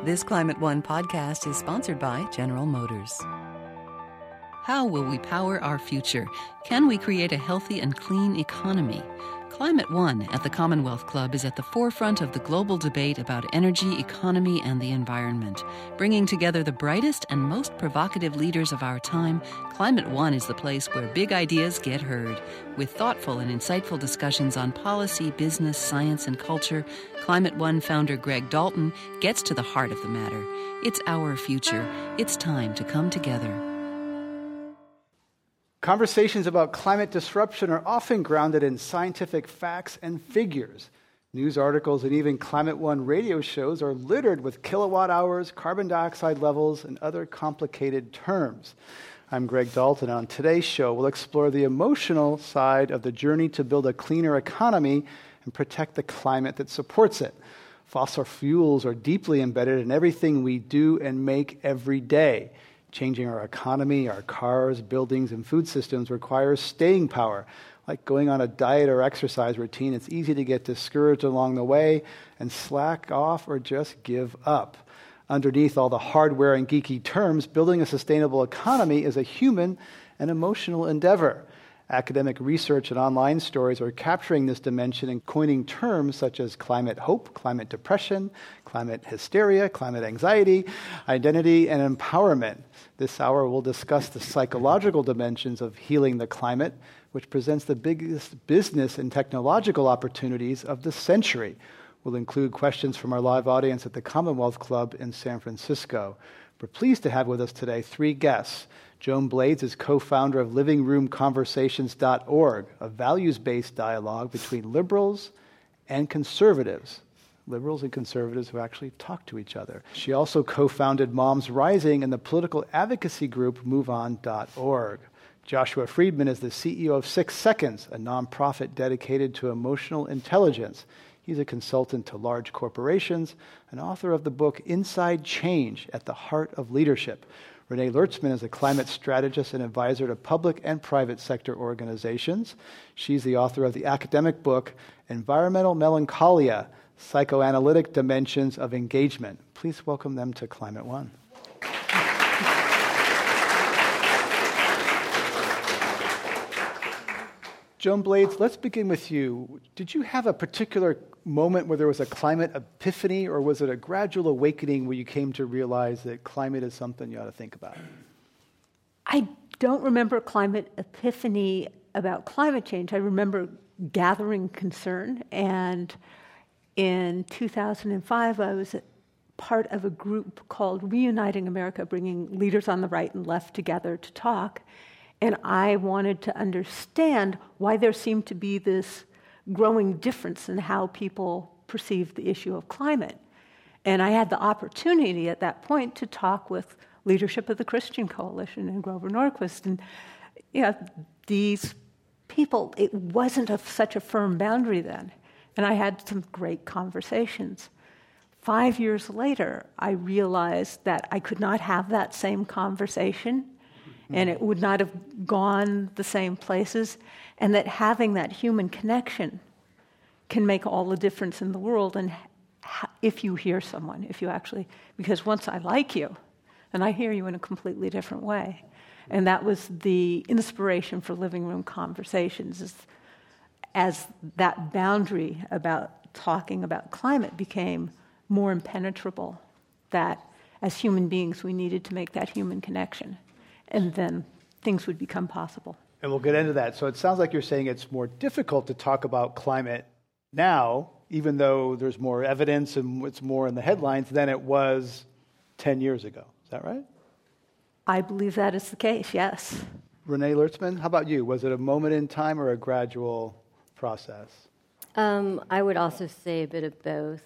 This Climate One podcast is sponsored by General Motors. How will we power our future? Can we create a healthy and clean economy? Climate One at the Commonwealth Club is at the forefront of the global debate about energy, economy, and the environment. Bringing together the brightest and most provocative leaders of our time, Climate One is the place where big ideas get heard. With thoughtful and insightful discussions on policy, business, science, and culture, Climate One founder Greg Dalton gets to the heart of the matter. It's our future. It's time to come together. Conversations about climate disruption are often grounded in scientific facts and figures. News articles and even Climate One radio shows are littered with kilowatt hours, carbon dioxide levels, and other complicated terms. I'm Greg Dalton. On today's show, we'll explore the emotional side of the journey to build a cleaner economy and protect the climate that supports it. Fossil fuels are deeply embedded in everything we do and make every day. Changing our economy, our cars, buildings, and food systems requires staying power. Like going on a diet or exercise routine, it's easy to get discouraged along the way and slack off or just give up. Underneath all the hardware and geeky terms, building a sustainable economy is a human and emotional endeavor. Academic research and online stories are capturing this dimension and coining terms such as climate hope, climate depression, climate hysteria, climate anxiety, identity, and empowerment. This hour we'll discuss the psychological dimensions of healing the climate, which presents the biggest business and technological opportunities of the century. We'll include questions from our live audience at the Commonwealth Club in San Francisco. We're pleased to have with us today three guests. Joan Blades is co-founder of livingroomconversations.org, a values-based dialogue between liberals and conservatives. Liberals and conservatives who actually talk to each other. She also co-founded Moms Rising and the political advocacy group MoveOn.org. Joshua Friedman is the CEO of 6 Seconds, a nonprofit dedicated to emotional intelligence. He's a consultant to large corporations and author of the book Inside Change, at the Heart of Leadership. Renee Lertzman is a climate strategist and advisor to public and private sector organizations. She's the author of the academic book Environmental Melancholia, Psychoanalytic Dimensions of Engagement. Please welcome them to Climate One. Joan Blades, let's begin with you. Did you have a particular moment where there was a climate epiphany, or was it a gradual awakening where you came to realize that climate is something you ought to think about? I don't remember a climate epiphany about climate change. I remember gathering concern, and in 2005, I was part of a group called Reuniting America, bringing leaders on the right and left together to talk. And I wanted to understand why there seemed to be this growing difference in how people perceive the issue of climate. And I had the opportunity at that point to talk with leadership of the Christian Coalition and Grover Norquist. And these people, it wasn't such a firm boundary then. And I had some great conversations. 5 years later, I realized that I could not have that same conversation, and it would not have gone the same places, and that having that human connection can make all the difference in the world. And if you hear someone, because once I like you, and I hear you in a completely different way. And that was the inspiration for Living Room Conversations, as that boundary about talking about climate became more impenetrable, that as human beings we needed to make that human connection. And then things would become possible. And we'll get into that. So it sounds like you're saying it's more difficult to talk about climate now, even though there's more evidence and it's more in the headlines than it was 10 years ago. Is that right? I believe that is the case, yes. Renee Lertzman, how about you? Was it a moment in time or a gradual process? I would also say a bit of both.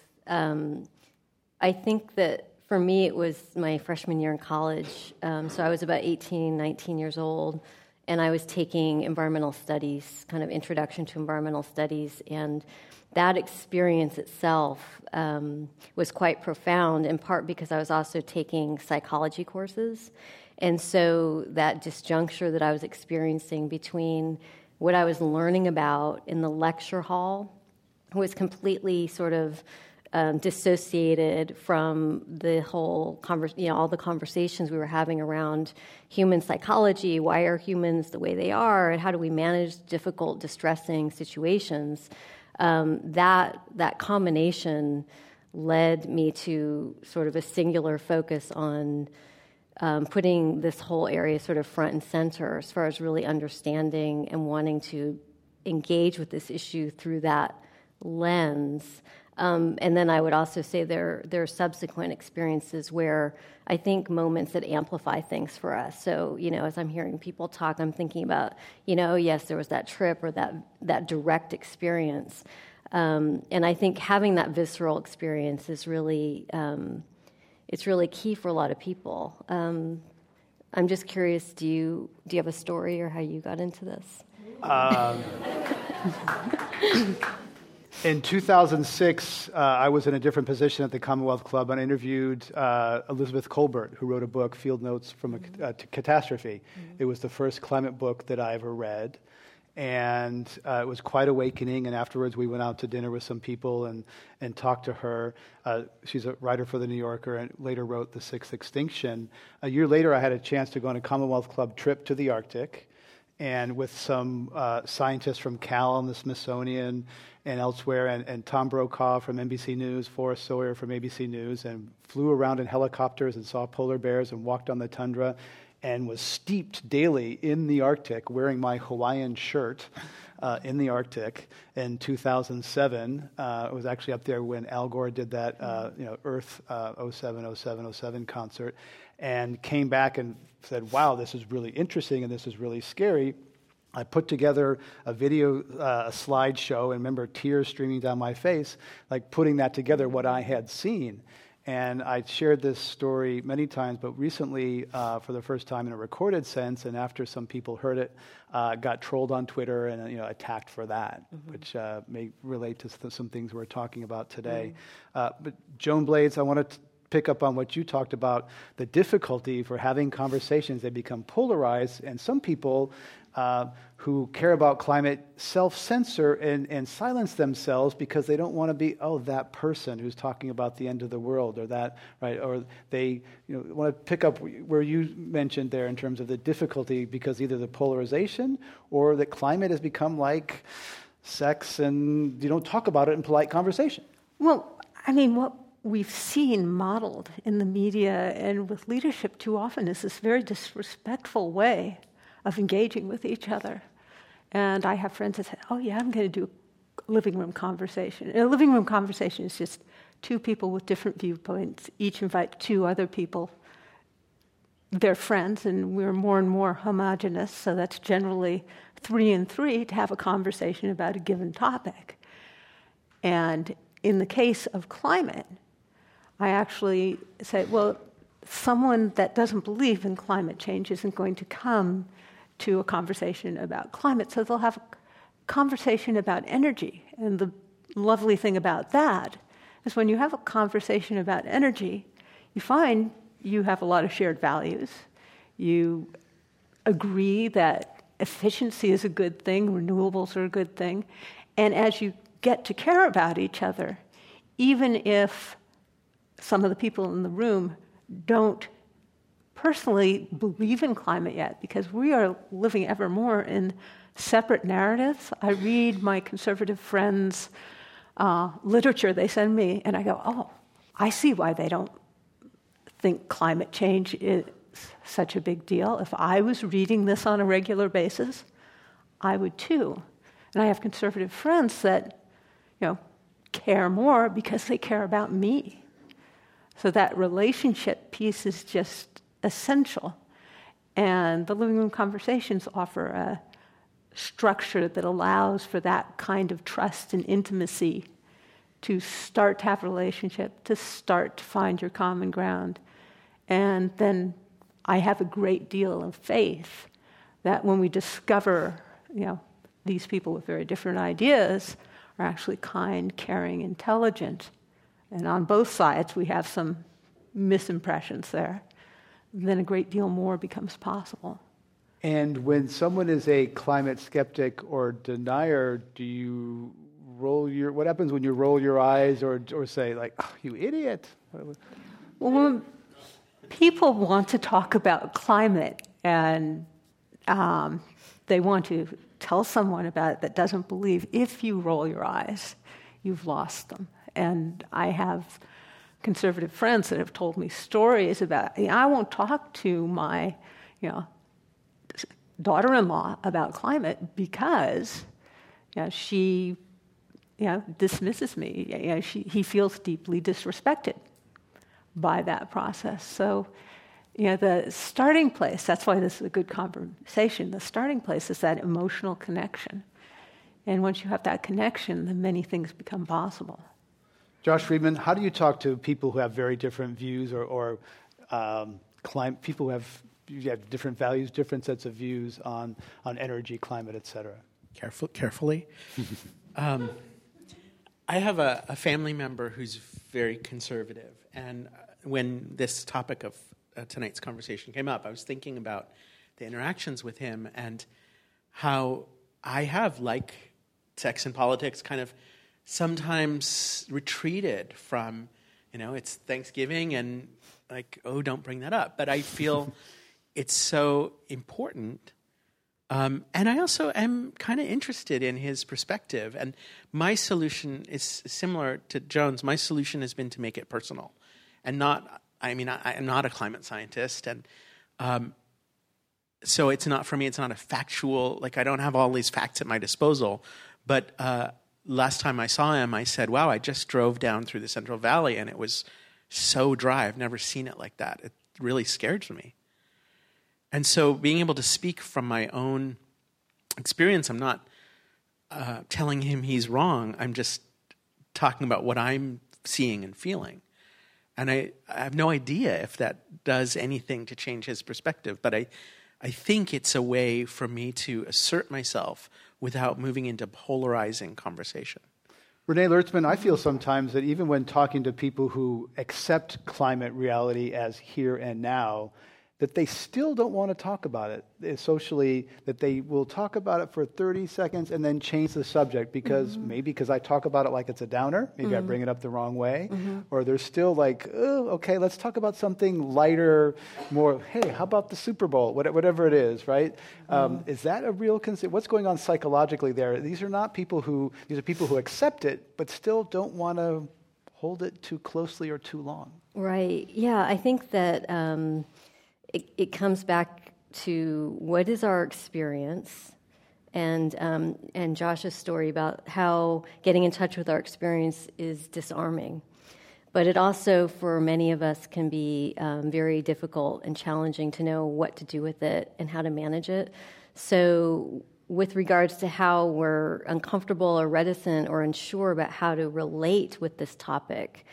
I think that for me, it was my freshman year in college. So I was about 18, 19 years old, and I was taking environmental studies, kind of introduction to environmental studies, and that experience itself was quite profound, in part because I was also taking psychology courses. And so that disjuncture that I was experiencing between what I was learning about in the lecture hall was completely sort of dissociated from the whole all the conversations we were having around human psychology. Why are humans the way they are, and how do we manage difficult, distressing situations? That combination led me to sort of a singular focus on putting this whole area sort of front and center as far as really understanding and wanting to engage with this issue through that lens. And then I would also say there are subsequent experiences where I think moments that amplify things for us. So, as I'm hearing people talk, I'm thinking about, yes, there was that trip or that direct experience. And I think having that visceral experience is really, it's really key for a lot of people. I'm just curious, do you have a story or how you got into this? In 2006, I was in a different position at the Commonwealth Club and interviewed Elizabeth Colbert, who wrote a book, Field Notes from a Catastrophe. Mm-hmm. It was the first climate book that I ever read, and it was quite awakening, and afterwards we went out to dinner with some people and talked to her. She's a writer for The New Yorker and later wrote The Sixth Extinction. A year later, I had a chance to go on a Commonwealth Club trip to the Arctic, and with some scientists from Cal and the Smithsonian and elsewhere, and Tom Brokaw from NBC News, Forrest Sawyer from ABC News, and flew around in helicopters and saw polar bears and walked on the tundra and was steeped daily in the Arctic, wearing my Hawaiian shirt in the Arctic in 2007. It was actually up there when Al Gore did that Earth 07 concert, and came back and said, wow, this is really interesting and this is really scary. I put together a video, a slideshow, and remember tears streaming down my face, like putting that together, what I had seen. And I shared this story many times, but recently, for the first time in a recorded sense, and after some people heard it, got trolled on Twitter and attacked for that, mm-hmm. which may relate to some things we're talking about today. Mm-hmm. But Joan Blades, I want to pick up on what you talked about, the difficulty for having conversations. They become polarized, and some people who care about climate self-censor and silence themselves because they don't want to be, that person who's talking about the end of the world, or that, right? Or they want to pick up where you mentioned there in terms of the difficulty because either the polarization or that climate has become like sex and you don't talk about it in polite conversation. Well, I mean, what we've seen modeled in the media and with leadership too often is this very disrespectful way of engaging with each other. And I have friends that say, I'm going to do a living room conversation. And a living room conversation is just two people with different viewpoints. Each invite two other people, their friends, and we're more and more homogenous, so that's generally 3 and 3 to have a conversation about a given topic. And in the case of climate, I actually say, someone that doesn't believe in climate change isn't going to come to a conversation about climate, so they'll have a conversation about energy. And the lovely thing about that is when you have a conversation about energy, you find you have a lot of shared values. You agree that efficiency is a good thing, renewables are a good thing. And as you get to care about each other, even if some of the people in the room don't personally believe in climate yet, because we are living ever more in separate narratives. I read my conservative friends' literature they send me, and I go, I see why they don't think climate change is such a big deal. If I was reading this on a regular basis, I would too. And I have conservative friends that, care more because they care about me. So that relationship piece is just essential. And the living room conversations offer a structure that allows for that kind of trust and intimacy to start to have a relationship, to start to find your common ground. And then I have a great deal of faith that when we discover, these people with very different ideas are actually kind, caring, intelligent, and on both sides we have some misimpressions there, then a great deal more becomes possible. And when someone is a climate skeptic or denier, do you what happens when you roll your eyes or say like, oh, you idiot? Well, when people want to talk about climate and they want to tell someone about it that doesn't believe, if you roll your eyes, you've lost them. And I have conservative friends that have told me stories about, I won't talk to my, daughter-in-law about climate because she dismisses me. He feels deeply disrespected by that process. So, the starting place, that's why this is a good conversation, the starting place is that emotional connection. And once you have that connection, then many things become possible. Josh Friedman, how do you talk to people who have very different views or people who have different values, different sets of views on energy, climate, et cetera? Carefully. I have a family member who's very conservative, and when this topic of tonight's conversation came up, I was thinking about the interactions with him and how I have, like sex and politics, kind of sometimes retreated from, it's Thanksgiving and like, oh, don't bring that up. But I feel it's so important. And I also am kind of interested in his perspective. And my solution is similar to Joan's. My solution has been to make it personal. And I'm not a climate scientist. And so it's not, for me, it's not a factual, like I don't have all these facts at my disposal. But last time I saw him, I said, wow, I just drove down through the Central Valley and it was so dry. I've never seen it like that. It really scared me. And so being able to speak from my own experience, I'm not telling him he's wrong. I'm just talking about what I'm seeing and feeling. And I have no idea if that does anything to change his perspective, but I think it's a way for me to assert myself without moving into polarizing conversation. Renee Lertzman, I feel sometimes that even when talking to people who accept climate reality as here and now, that they still don't want to talk about it socially, that they will talk about it for 30 seconds and then change the subject because because I talk about it like it's a downer, maybe I bring it up the wrong way, or they're still like, oh, okay, let's talk about something lighter, more, hey, how about the Super Bowl, whatever it is, right? Is that a real concern? What's going on psychologically there? These are people who accept it, but still don't want to hold it too closely or too long. Right, yeah, I think that it comes back to what is our experience, and Josh's story about how getting in touch with our experience is disarming. But it also, for many of us, can be very difficult and challenging to know what to do with it and how to manage it. So with regards to how we're uncomfortable or reticent or unsure about how to relate with this topic,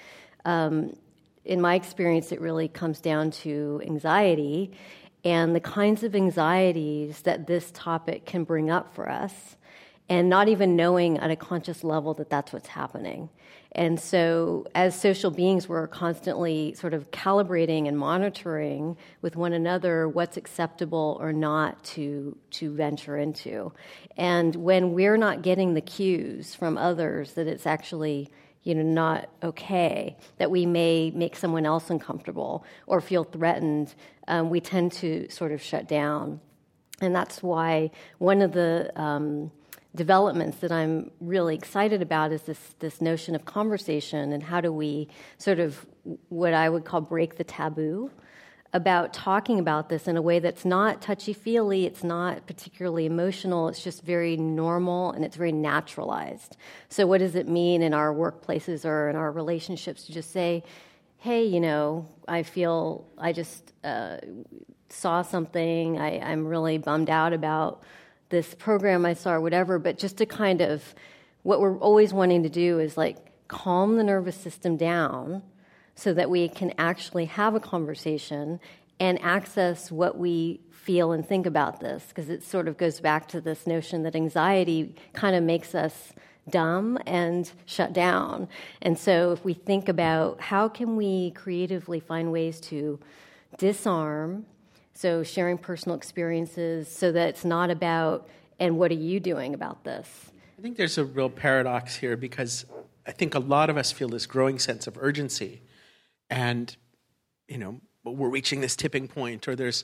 in my experience, it really comes down to anxiety and the kinds of anxieties that this topic can bring up for us, and not even knowing at a conscious level that that's what's happening. And so as social beings, we're constantly sort of calibrating and monitoring with one another what's acceptable or not to venture into. And when we're not getting the cues from others that it's actually not okay, that we may make someone else uncomfortable or feel threatened, we tend to sort of shut down. And that's why one of the developments that I'm really excited about is this notion of conversation, and how do we sort of, what I would call, break the taboo about talking about this in a way that's not touchy-feely, it's not particularly emotional, it's just very normal and it's very naturalized. So what does it mean in our workplaces or in our relationships to just say, hey, I feel I just saw something, I'm really bummed out about this program I saw or whatever, but just to kind of, what we're always wanting to do is like calm the nervous system down so that we can actually have a conversation and access what we feel and think about this, because it sort of goes back to this notion that anxiety kind of makes us dumb and shut down. And so if we think about how can we creatively find ways to disarm, so sharing personal experiences so that it's not about, and what are you doing about this? I think there's a real paradox here because I think a lot of us feel this growing sense of urgency, and we're reaching this tipping point, or there's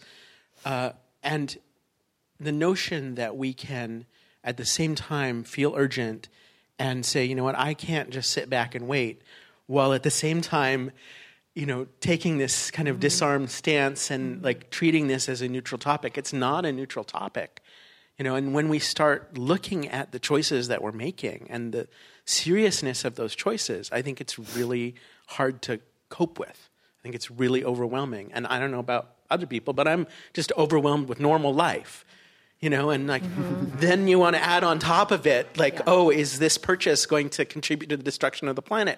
and the notion that we can at the same time feel urgent and say, you know what, I can't just sit back and wait, while at the same time, taking this kind of disarmed stance and like treating this as a neutral topic. It's not a neutral topic. And when we start looking at the choices that we're making and the seriousness of those choices, I think it's really hard to cope with. I think it's really overwhelming. And I don't know about other people, but I'm just overwhelmed with normal life. And like, then you want to add on top of it, like, oh, is this purchase going to contribute to the destruction of the planet?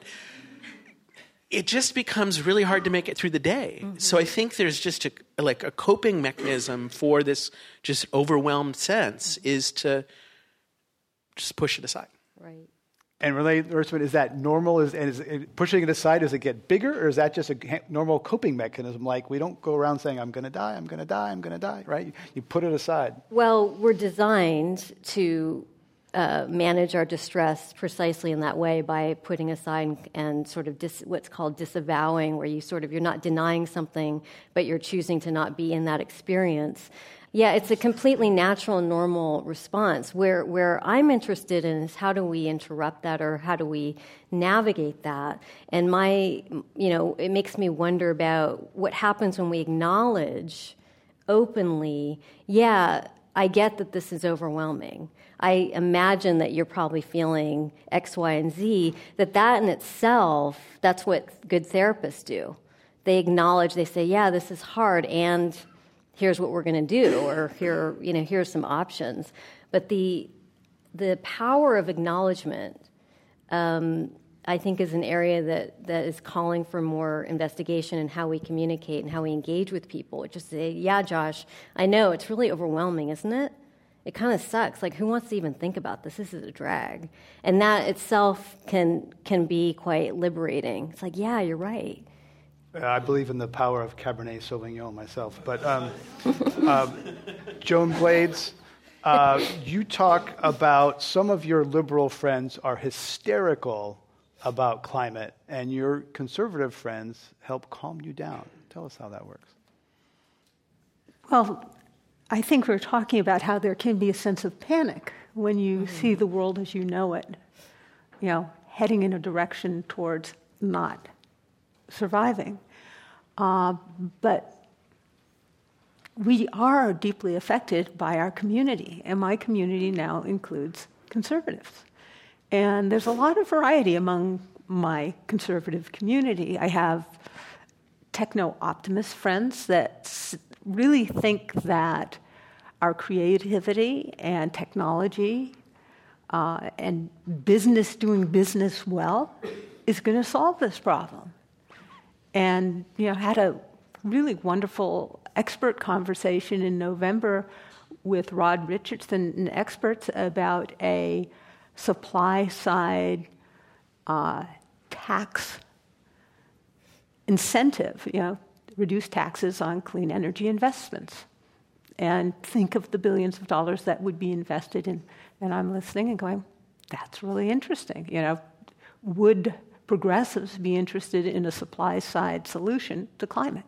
It just becomes really hard to make it through the day. So I think there's just a coping mechanism for this just overwhelmed sense is to just push it aside. Right. And Renee Erzman, is that normal? Is pushing it aside, does it get bigger, or is that just a normal coping mechanism? Like, we don't go around saying, I'm going to die, I'm going to die, I'm going to die, right? You put it aside. Well, we're designed to manage our distress precisely in that way, by putting aside and sort of what's called disavowing, where you're not denying something, but you're choosing to not be in that experience. Yeah, it's a completely natural and normal response. Where I'm interested in is how do we interrupt that, or how do we navigate that? And it makes me wonder about what happens when we acknowledge openly, I get that this is overwhelming. I imagine that you're probably feeling X, Y, and Z, that in itself, that's what good therapists do. They acknowledge, they say, this is hard, and here's what we're going to do, or here's some options. But the power of acknowledgement, I think, is an area that is calling for more investigation in how we communicate and how we engage with people. Just say, Josh, I know it's really overwhelming, isn't it? It kind of sucks. Like, who wants to even think about this? This is a drag. And that itself can be quite liberating. It's like, you're right. I believe in the power of Cabernet Sauvignon myself. But Joan Blades, you talk about some of your liberal friends are hysterical about climate, and your conservative friends help calm you down. Tell us how that works. Well, I think we're talking about how there can be a sense of panic when you see the world as you know it, heading in a direction towards not surviving. But we are deeply affected by our community, and my community now includes conservatives. And there's a lot of variety among my conservative community. I have techno-optimist friends that really think that our creativity and technology and doing business well is going to solve this problem. And had a really wonderful expert conversation in November with Rod Richardson and experts about a supply-side tax incentive, reduce taxes on clean energy investments. And think of the billions of dollars that would be invested in. And I'm listening and going, that's really interesting. Would progressives be interested in a supply-side solution to climate?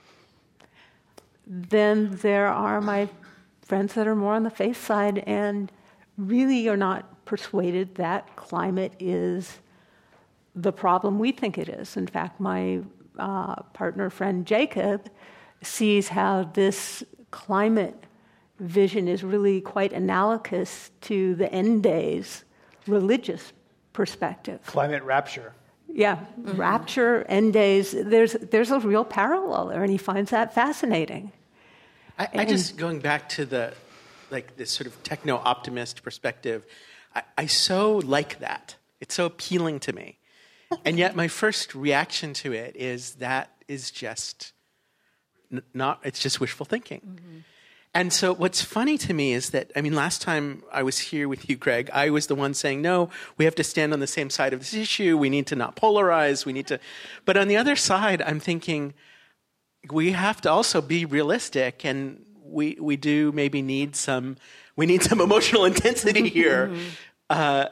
Then there are my friends that are more on the faith side and really are not persuaded that climate is the problem we think it is. In fact, my partner friend Jacob sees how this climate vision is really quite analogous to the end days religious perspective. Climate rapture. Yeah, rapture, end days. There's a real parallel there, and he finds that fascinating. I just, going back to this sort of techno-optimist perspective, I so like that. It's so appealing to me. And yet my first reaction to it is that is just it's just wishful thinking. Mm-hmm. And so what's funny to me is that, last time I was here with you, Greg, I was the one saying, no, we have to stand on the same side of this issue. We need to not polarize. But on the other side, I'm thinking we have to also be realistic, and we do maybe need some emotional intensity here. Mm-hmm.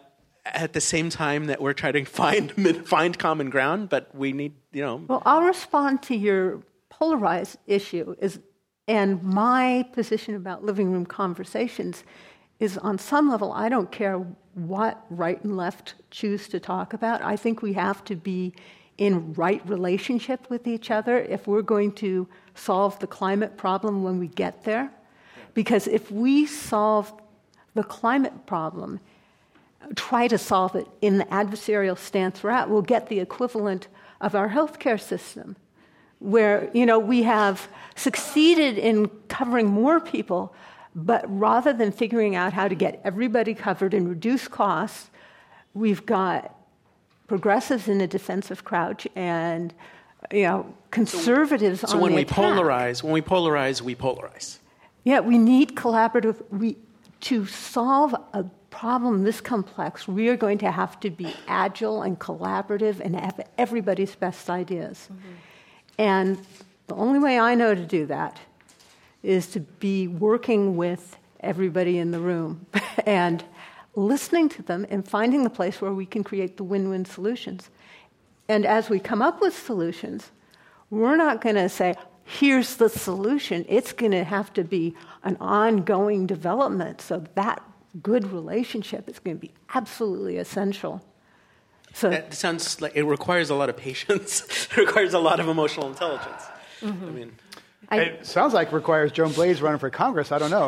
at the same time that we're trying to find common ground, but we need, Well, I'll respond to your polarized issue, and my position about living room conversations is, on some level, I don't care what right and left choose to talk about. I think we have to be in right relationship with each other if we're going to solve the climate problem when we get there. Because if we solve the climate problem, try to solve it in the adversarial stance we're at, we'll get the equivalent of our healthcare system, where, we have succeeded in covering more people, but rather than figuring out how to get everybody covered and reduce costs, we've got progressives in a defensive crouch and, conservatives on the attack. So when we polarize, we polarize. Yeah, we need to solve a problem this complex, we are going to have to be agile and collaborative and have everybody's best ideas. Mm-hmm. And the only way I know to do that is to be working with everybody in the room and listening to them and finding the place where we can create the win-win solutions. And as we come up with solutions, we're not going to say, here's the solution. It's going to have to be an ongoing development. So that good relationship is going to be absolutely essential. So that sounds like it requires a lot of patience. It requires a lot of emotional intelligence. Mm-hmm. It sounds like it requires Joan Blades running for Congress. I don't know.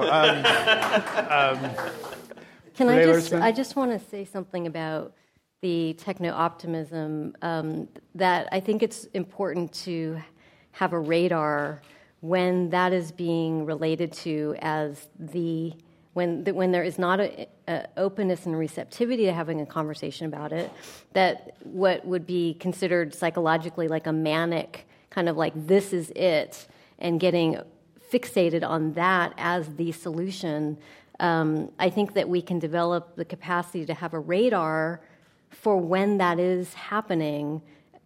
Can I just want to say something about the techno-optimism, that I think it's important to have a radar when that is being related to as when there is not a openness and receptivity to having a conversation about it, that what would be considered psychologically like a manic kind of like this is it, and getting fixated on that as the solution. I think that we can develop the capacity to have a radar for when that is happening,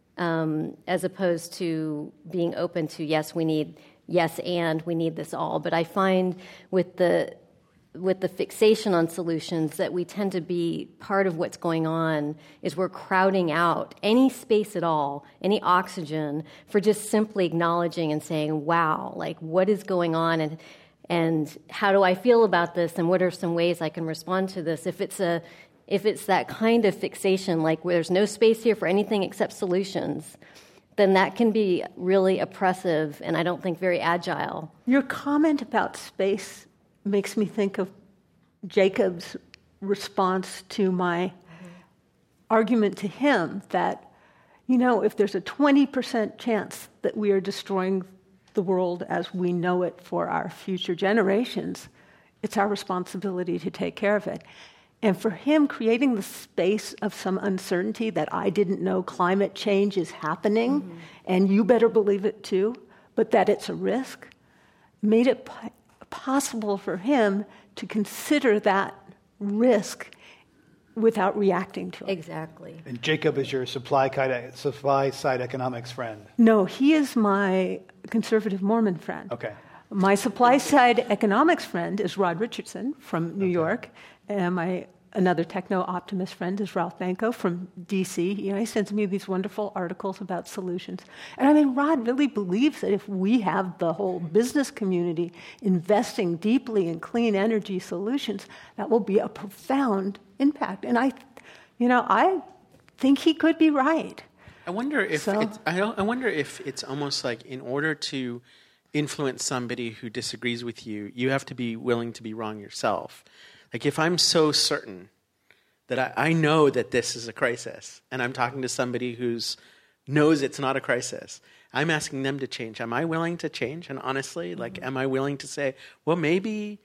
as opposed to being open to we need this all. But I find with the fixation on solutions that we tend to be part of what's going on is we're crowding out any space at all, any oxygen, for just simply acknowledging and saying, wow, like what is going on and how do I feel about this and what are some ways I can respond to this? If it's that kind of fixation, like where there's no space here for anything except solutions, then that can be really oppressive and I don't think very agile. Your comment about space makes me think of Jacob's response to my argument to him that, if there's a 20% chance that we are destroying the world as we know it for our future generations, it's our responsibility to take care of it. And for him, creating the space of some uncertainty that I didn't know climate change is happening, and you better believe it too, but that it's a risk, made it possible for him to consider that risk without reacting to it. Exactly. And Jacob is your supply side economics friend. No, he is my conservative Mormon friend. Okay. My supply side economics friend is Rod Richardson from New York, and another techno-optimist friend is Ralph Banco from D.C. He sends me these wonderful articles about solutions. And Rod really believes that if we have the whole business community investing deeply in clean energy solutions, that will be a profound impact. And I think he could be right. I wonder if it's almost like in order to influence somebody who disagrees with you, you have to be willing to be wrong yourself. Like if I'm so certain that I know that this is a crisis, and I'm talking to somebody who knows it's not a crisis, I'm asking them to change. Am I willing to change? And honestly, am I willing to say, well, maybe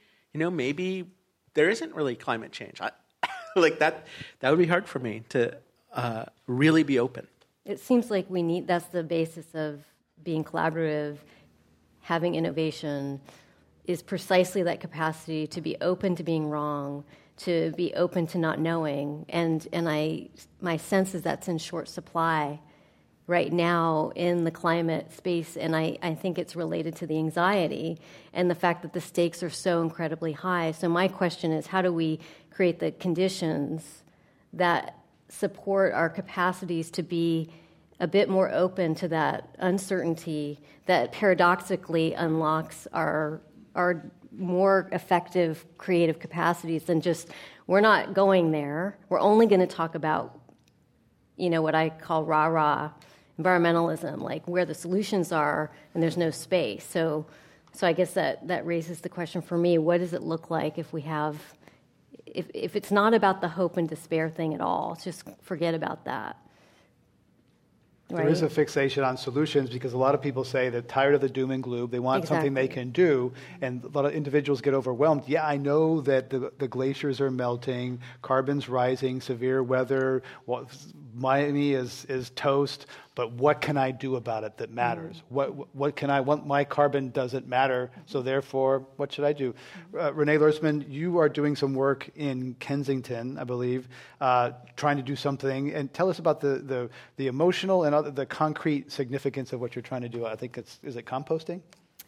there isn't really climate change? That would be hard for me to really be open. It seems like that's the basis of being collaborative, having innovation, is precisely that capacity to be open to being wrong, to be open to not knowing. And my sense is that's in short supply right now in the climate space, and I think it's related to the anxiety and the fact that the stakes are so incredibly high. So my question is, how do we create the conditions that support our capacities to be a bit more open to that uncertainty that paradoxically unlocks our more effective creative capacities than just, we're not going there. We're only going to talk about, what I call rah-rah environmentalism, like where the solutions are and there's no space. So I guess that raises the question for me, what does it look like if we have, if it's not about the hope and despair thing at all, just forget about that. Right? There is a fixation on solutions because a lot of people say they're tired of the doom and gloom. They want something they can do, and a lot of individuals get overwhelmed. Yeah, I know that the glaciers are melting, carbon's rising, severe weather, Miami is toast, but what can I do about it that matters? What can I want? My carbon doesn't matter, so therefore, what should I do? Renee Lertzman, you are doing some work in Kensington, I believe, trying to do something, and tell us about the emotional and the concrete significance of what you're trying to do. I think is it composting?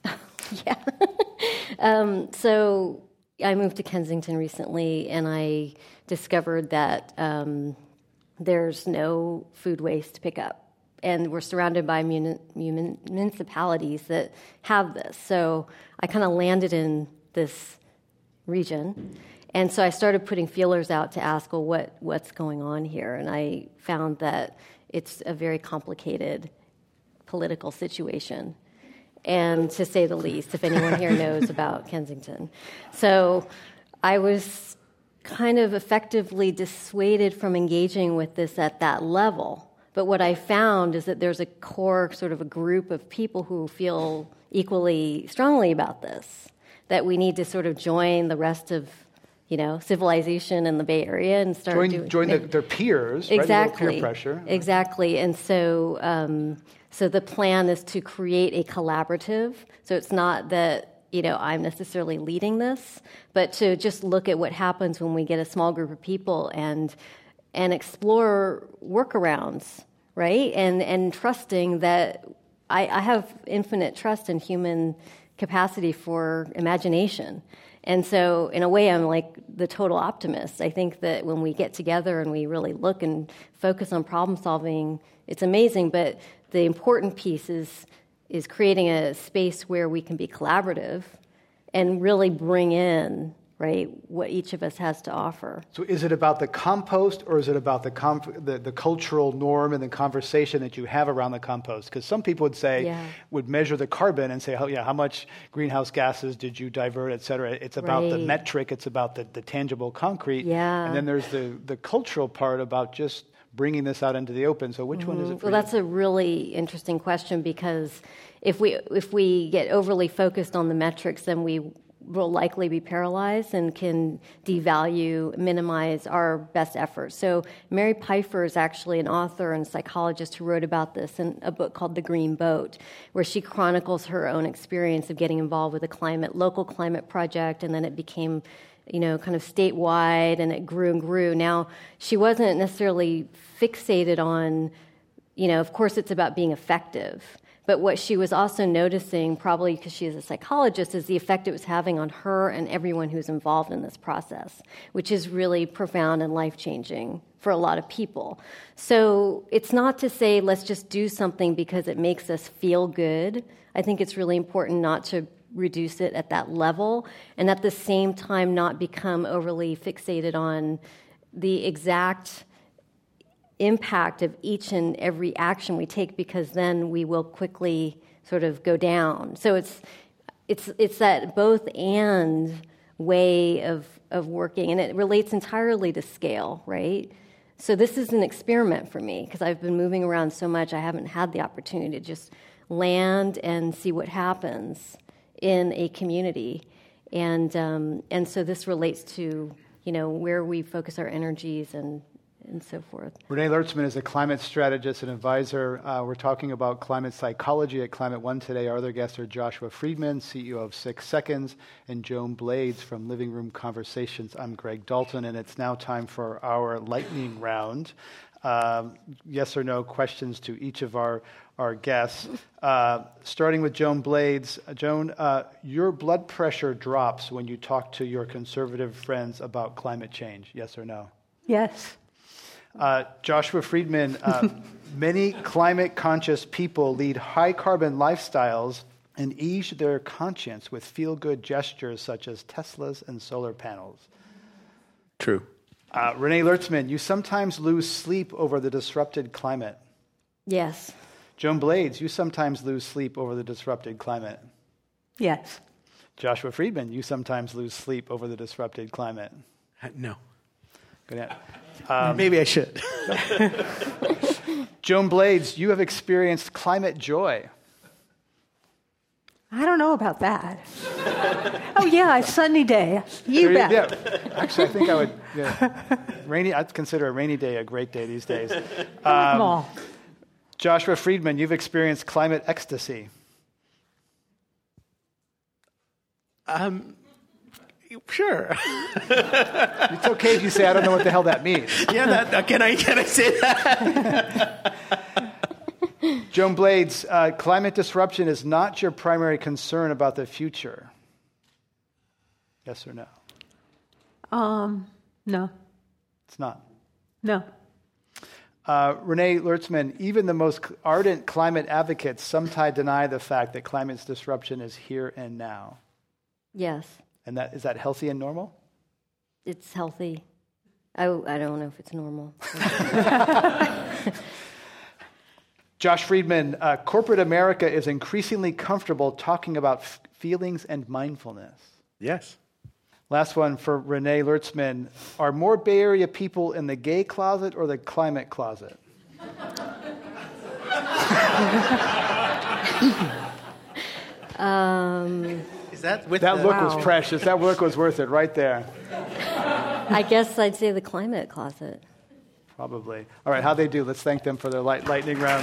Yeah. So I moved to Kensington recently, and I discovered that there's no food waste to pick up. And we're surrounded by municipalities that have this. So I kind of landed in this region. And so I started putting feelers out to ask, well, what's going on here? And I found that it's a very complicated political situation, and to say the least, if anyone here knows about Kensington. So I was kind of effectively dissuaded from engaging with this at that level. But what I found is that there's a core sort of a group of people who feel equally strongly about this, that we need to sort of join the rest of civilization in the Bay Area and start join their peers, exactly, right? Peer pressure, exactly. And so, so the plan is to create a collaborative. So it's not that I'm necessarily leading this, but to just look at what happens when we get a small group of people and explore workarounds, right? And trusting that I have infinite trust in human capacity for imagination. And so, in a way, I'm like the total optimist. I think that when we get together and we really look and focus on problem solving, it's amazing. But the important piece is creating a space where we can be collaborative and really bring in, right, what each of us has to offer. So is it about the compost, or is it about the cultural norm and the conversation that you have around the compost? Because some people would measure the carbon and say, how much greenhouse gases did you divert, et cetera. It's about the metric. It's about the tangible concrete. Yeah. And then there's the cultural part about just bringing this out into the open. So which one is it for you? Well, that's a really interesting question, because if we get overly focused on the metrics, then we will likely be paralyzed and can devalue, minimize our best efforts. So Mary Pfeiffer is actually an author and psychologist who wrote about this in a book called The Green Boat, where she chronicles her own experience of getting involved with a local climate project, and then it became kind of statewide, and it grew and grew. Now, she wasn't necessarily fixated on, of course it's about being effective, but what she was also noticing, probably because she is a psychologist, is the effect it was having on her and everyone who's involved in this process, which is really profound and life-changing for a lot of people. So it's not to say let's just do something because it makes us feel good. I think it's really important not to reduce it at that level, and at the same time not become overly fixated on the exact impact of each and every action we take, because then we will quickly sort of go down. So it's that both and way of working, and it relates entirely to scale, right? So this is an experiment for me, because I've been moving around so much, I haven't had the opportunity to just land and see what happens in a community. And so this relates to, where we focus our energies and so forth. Renee Lertzman is a climate strategist and advisor. We're talking about climate psychology at Climate One today. Our other guests are Joshua Friedman, CEO of 6 Seconds, and Joan Blades from Living Room Conversations. I'm Greg Dalton, and it's now time for our lightning round. Yes or no questions to each of our guests. Starting with Joan Blades. Joan, your blood pressure drops when you talk to your conservative friends about climate change. Yes or no? Yes. Joshua Friedman, many climate-conscious people lead high-carbon lifestyles and ease their conscience with feel-good gestures such as Teslas and solar panels. True. Renee Lertzman, you sometimes lose sleep over the disrupted climate. Yes. Joan Blades, you sometimes lose sleep over the disrupted climate. Yes. Joshua Friedman, you sometimes lose sleep over the disrupted climate. No. Good. Maybe I should. Joan Blades, you have experienced climate joy. I don't know about that. Oh, yeah, a sunny day. You bet. Yeah. Actually, I think I would. Yeah. I'd consider a rainy day a great day these days. Joshua Friedman, you've experienced climate ecstasy. Sure. It's okay if you say, I don't know what the hell that means. Yeah, can I say that? Joan Blades, climate disruption is not your primary concern about the future. Yes or no? No. It's not. No. Renee Lertzman, even the most ardent climate advocates sometimes deny the fact that climate disruption is here and now. Yes. And is that healthy and normal? It's healthy. I don't know if it's normal. Josh Friedman, corporate America is increasingly comfortable talking about feelings and mindfulness. Yes. Last one for Renee Lertzman. Are more Bay Area people in the gay closet or the climate closet? Is that with that look was precious. That look was worth it right there. I guess I'd say the climate closet. Probably. All right, how'd they do? Let's thank them for their lightning round.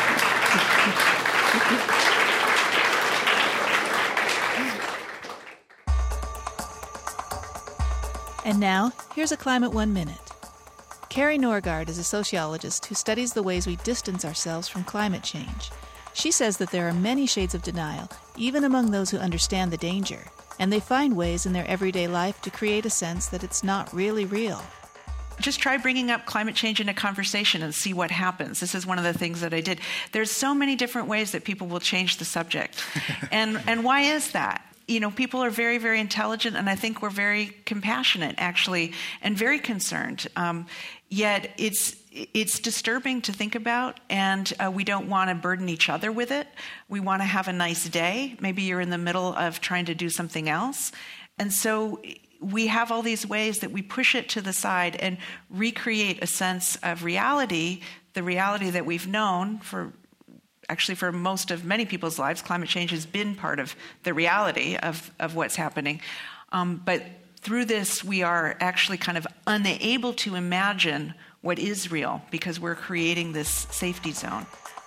And now, here's a Climate 1 Minute. Carrie Norgaard is a sociologist who studies the ways we distance ourselves from climate change. She says that there are many shades of denial, even among those who understand the danger, and they find ways in their everyday life to create a sense that it's not really real. Just try bringing up climate change in a conversation and see what happens. This is one of the things that I did. There's so many different ways that people will change the subject. And why is that? You know, people are very, very intelligent, and I think we're very compassionate, actually, and very concerned. Yet it's disturbing to think about, and we don't want to burden each other with it. We want to have a nice day. Maybe you're in the middle of trying to do something else. And so we have all these ways that we push it to the side and recreate a sense of reality, the reality that we've known for many people's lives. Climate change has been part of the reality of what's happening. But through this, we are actually kind of unable to imagine what is real because we're creating this safety zone.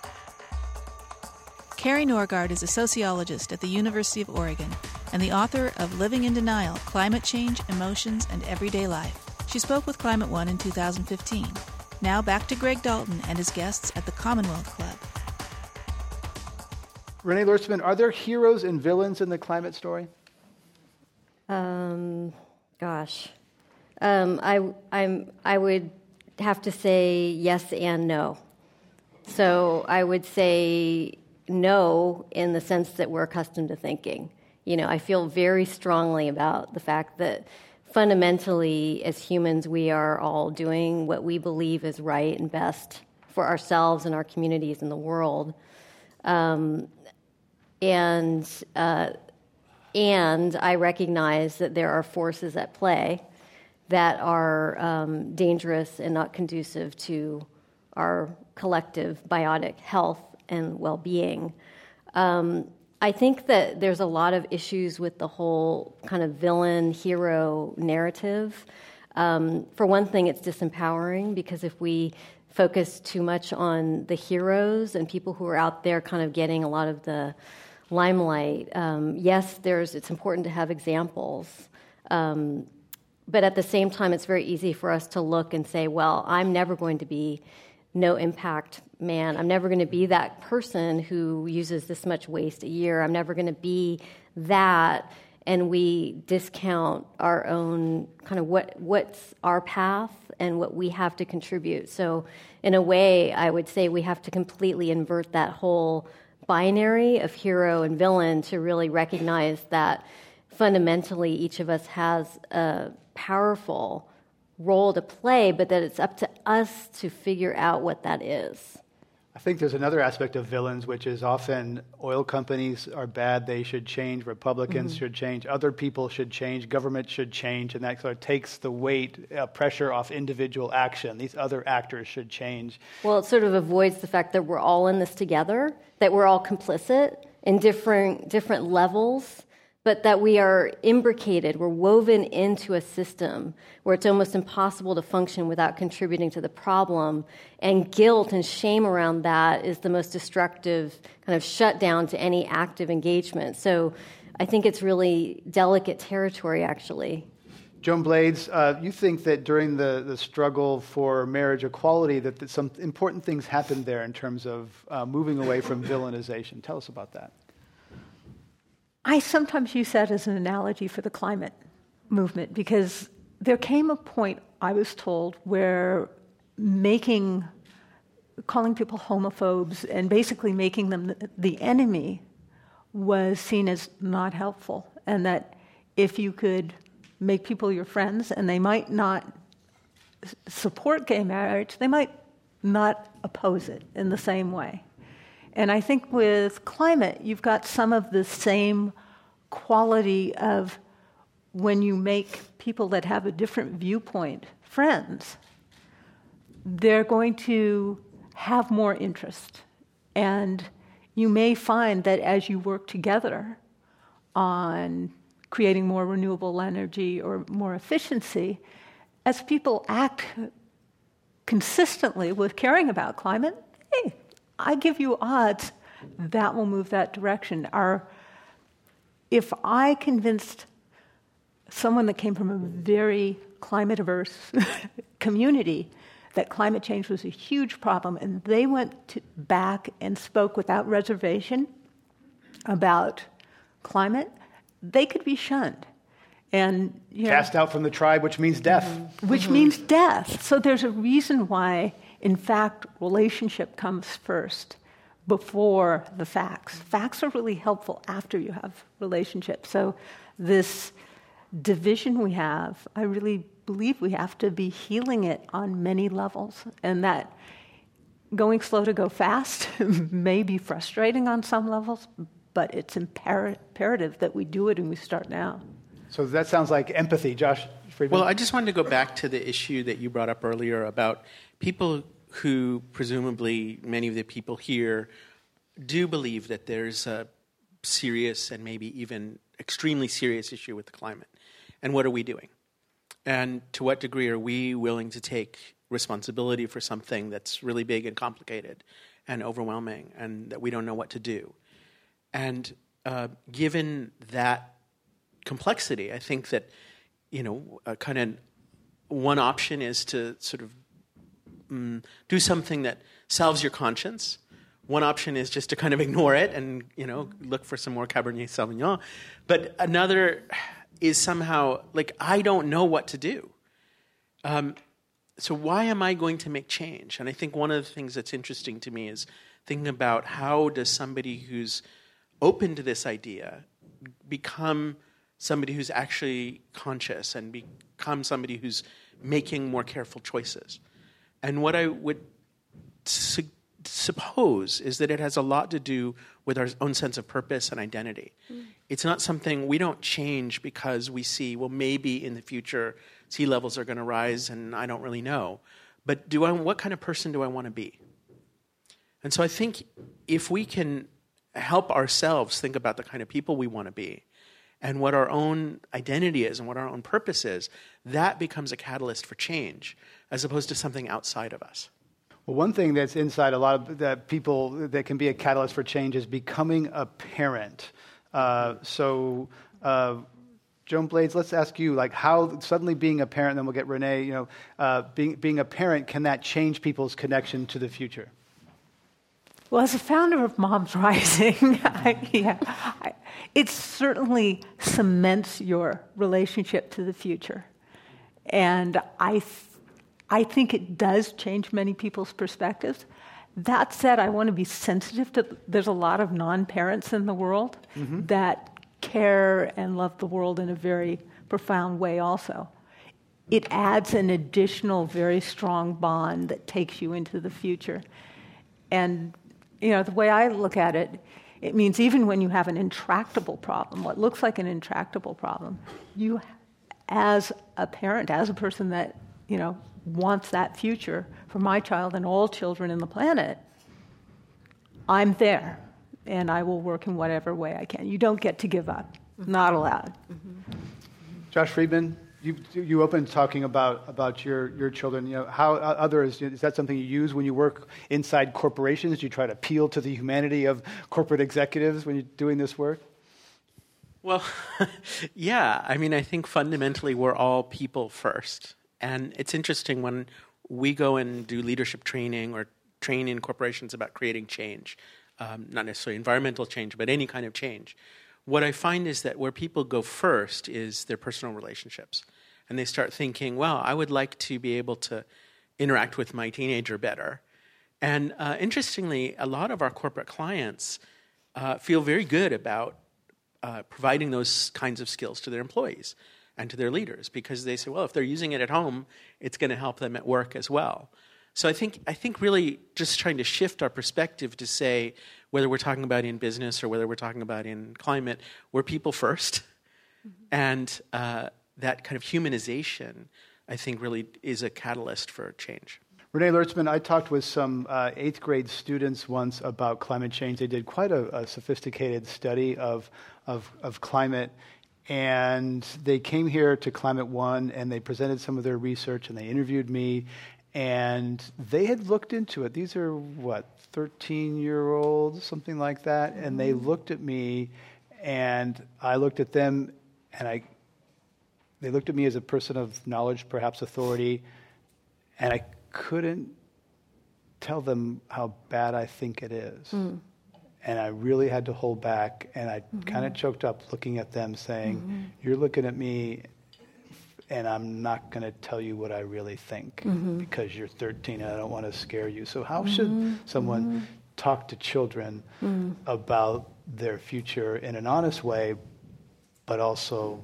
Carrie Norgaard is a sociologist at the University of Oregon and the author of Living in Denial, Climate Change, Emotions, and Everyday Life. She spoke with Climate One in 2015. Now back to Greg Dalton and his guests at the Commonwealth Club. Renee Lertzman, are there heroes and villains in the climate story? I would have to say yes and no. So I would say no in the sense that we're accustomed to thinking. You know, I feel very strongly about the fact that fundamentally, as humans, we are all doing what we believe is right and best for ourselves and our communities and the world. And I recognize that there are forces at play that are dangerous and not conducive to our collective biotic health and well-being. I think that there's a lot of issues with the whole kind of villain-hero narrative. For one thing, it's disempowering because if we focus too much on the heroes and people who are out there kind of getting a lot of the limelight, yes, it's important to have examples. But at the same time, it's very easy for us to look and say, well, I'm never going to be no impact man. I'm never going to be that person who uses this much waste a year. I'm never going to be that. and we discount our own kind of what's our path and what we have to contribute. So in a way, I would say we have to completely invert that whole binary of hero and villain to really recognize that fundamentally each of us has a powerful role to play, but that it's up to us to figure out what that is. I think there's another aspect of villains, which is often oil companies are bad, they should change, Republicans should change, other people should change, government should change, and that sort of takes the weight, pressure off individual action. These other actors should change. Well, it sort of avoids the fact that we're all in this together, that we're all complicit in different levels, but that we are imbricated, we're woven into a system where it's almost impossible to function without contributing to the problem. And guilt and shame around that is the most destructive kind of shutdown to any active engagement. So I think it's really delicate territory, actually. Joan Blades, you think that during the struggle for marriage equality that some important things happened there in terms of moving away from villainization. Tell us about that. I sometimes use that as an analogy for the climate movement because there came a point, I was told, where calling people homophobes and basically making them the enemy was seen as not helpful, and that if you could make people your friends and they might not support gay marriage, they might not oppose it in the same way. And I think with climate, you've got some of the same quality of when you make people that have a different viewpoint friends, they're going to have more interest. And you may find that as you work together on creating more renewable energy or more efficiency, as people act consistently with caring about climate, hey, I give you odds that will move that direction. If I convinced someone that came from a very climate-averse community that climate change was a huge problem, and they went back and spoke without reservation about climate, they could be shunned. And cast out from the tribe, which means death. Which means death. So there's a reason why, in fact, relationship comes first before the facts. Facts are really helpful after you have relationships. So this division we have, I really believe we have to be healing it on many levels, and that going slow to go fast may be frustrating on some levels, but it's imperative that we do it and we start now. So that sounds like empathy. Josh Friedman? Well, I just wanted to go back to the issue that you brought up earlier about people who presumably many of the people here do believe that there's a serious and maybe even extremely serious issue with the climate. And what are we doing? And to what degree are we willing to take responsibility for something that's really big and complicated and overwhelming and that we don't know what to do? And given that complexity, I think that, kind of one option is to sort of do something that salves your conscience. One option is just to kind of ignore it and, look for some more Cabernet Sauvignon. But another is somehow, I don't know what to do. So why am I going to make change? And I think one of the things that's interesting to me is thinking about how does somebody who's open to this idea become somebody who's actually conscious and become somebody who's making more careful choices. And what I would suppose is that it has a lot to do with our own sense of purpose and identity. It's not something we don't change because we see, well, maybe in the future sea levels are going to rise and I don't really know. But what kind of person do I want to be? And so I think if we can help ourselves think about the kind of people we want to be and what our own identity is and what our own purpose is, that becomes a catalyst for change as opposed to something outside of us. Well, one thing that's inside a lot of the people that can be a catalyst for change is becoming a parent. Joan Blades, let's ask you, how suddenly being a parent, then we'll get Renee, being a parent, can that change people's connection to the future? Well, as a founder of Moms Rising, it certainly cements your relationship to the future. And I think it does change many people's perspectives. That said, I want to be sensitive to, there's a lot of non-parents in the world that care and love the world in a very profound way also. It adds an additional very strong bond that takes you into the future. And, the way I look at it, it means even when you have an intractable problem, what looks like an intractable problem, you, as a parent, as a person that, wants that future for my child and all children in the planet, I'm there, and I will work in whatever way I can. You don't get to give up. Not allowed. Josh Friedman, you opened talking about your children. How others, is that something you use when you work inside corporations? Do you try to appeal to the humanity of corporate executives when you're doing this work? Well, yeah. I think fundamentally we're all people first. And it's interesting when we go and do leadership training or train in corporations about creating change, not necessarily environmental change, but any kind of change. What I find is that where people go first is their personal relationships. And they start thinking, well, I would like to be able to interact with my teenager better. And interestingly, a lot of our corporate clients feel very good about providing those kinds of skills to their employees and to their leaders, because they say, well, if they're using it at home, it's going to help them at work as well. So I think really just trying to shift our perspective to say, whether we're talking about in business or whether we're talking about in climate, we're people first. And that kind of humanization, I think, really is a catalyst for change. Renee Lertzman, I talked with some 8th grade students once about climate change. They did quite a sophisticated study of climate. And they came here to Climate One, and they presented some of their research, and they interviewed me. And they had looked into it. These are, 13-year-olds, something like that. And they looked at me, and I looked at them, and they looked at me as a person of knowledge, perhaps authority, and I couldn't tell them how bad I think it is. And I really had to hold back, and I kind of choked up looking at them saying, you're looking at me, and I'm not going to tell you what I really think because you're 13 and I don't want to scare you. So how should someone talk to children about their future in an honest way, but also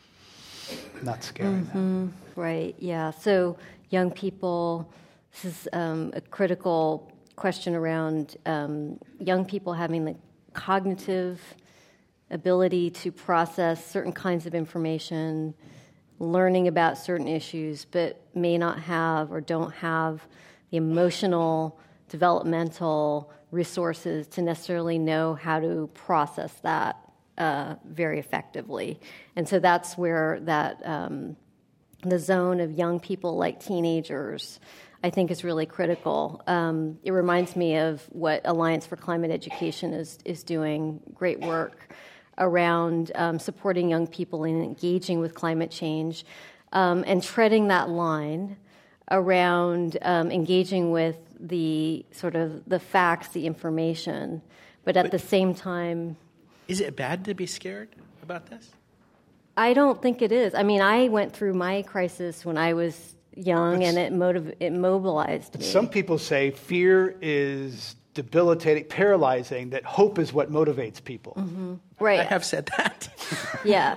not scaring them? Right, yeah. So young people, this is a critical question around young people having the cognitive ability to process certain kinds of information, learning about certain issues, but may not have or don't have the emotional, developmental resources to necessarily know how to process that very effectively. And so that's where that the zone of young people like teenagers, I think, is really critical. It reminds me of what Alliance for Climate Education is doing, great work around supporting young people in engaging with climate change and treading that line around engaging with the sort of the facts, the information, but at the same time... Is it bad to be scared about this? I don't think it is. I went through my crisis when I was young, and it mobilized me. Some people say fear is debilitating, paralyzing, that hope is what motivates people. Right. I have said that. Yeah.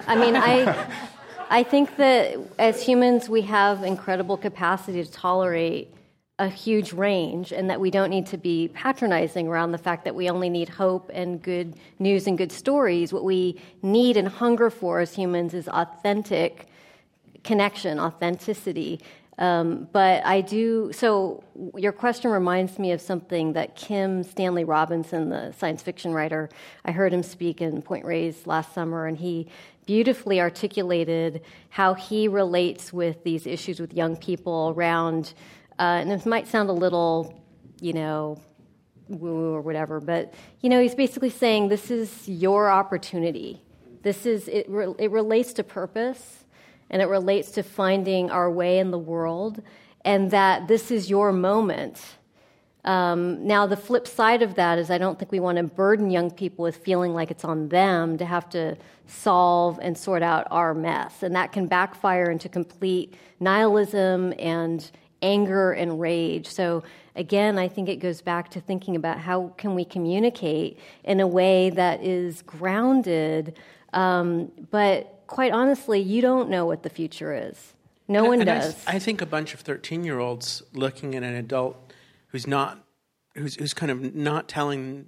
I think that as humans, we have incredible capacity to tolerate a huge range, and that we don't need to be patronizing around the fact that we only need hope and good news and good stories. What we need and hunger for as humans is authentic connection, authenticity. But I do, so your question reminds me of something that Kim Stanley Robinson, the science fiction writer, I heard him speak in Point Reyes last summer, and he beautifully articulated how he relates with these issues with young people around, and it might sound a little, woo-woo or whatever, but, he's basically saying this is your opportunity. It relates to purpose, and it relates to finding our way in the world, and that this is your moment Now, the flip side of that is I don't think we want to burden young people with feeling like it's on them to have to solve and sort out our mess. And that can backfire into complete nihilism and anger and rage. So again, I think it goes back to thinking about how can we communicate in a way that is grounded, but quite honestly, you don't know what the future is. No one does. I think a bunch of 13-year-olds looking at an adult who's kind of not telling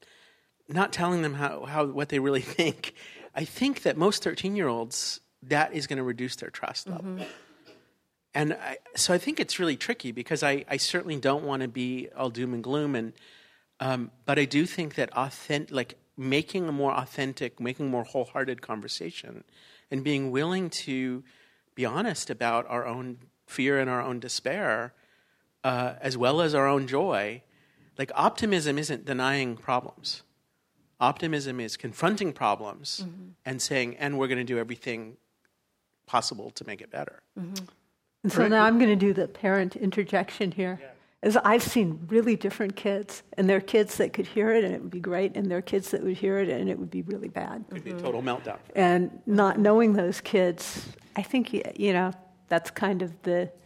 them how what they really think. I think that most 13-year-olds, that is going to reduce their trust level. And so I think it's really tricky because I certainly don't want to be all doom and gloom, but I do think that making a more authentic, making a more wholehearted conversation, and being willing to be honest about our own fear and our own despair, as well as our own joy. Like, optimism isn't denying problems. Optimism is confronting problems and saying, and we're going to do everything possible to make it better. And so now I'm going to do the parent interjection here. Yeah. As I've seen really different kids, and there are kids that could hear it and it would be great, and there are kids that would hear it and it would be really bad. It could be a total meltdown. And not knowing those kids, I think, that's kind of